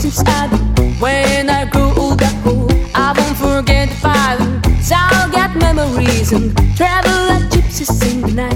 since when I grow older, I won't forget the father. 'Cause I'll get memories and travel like gypsies in the night.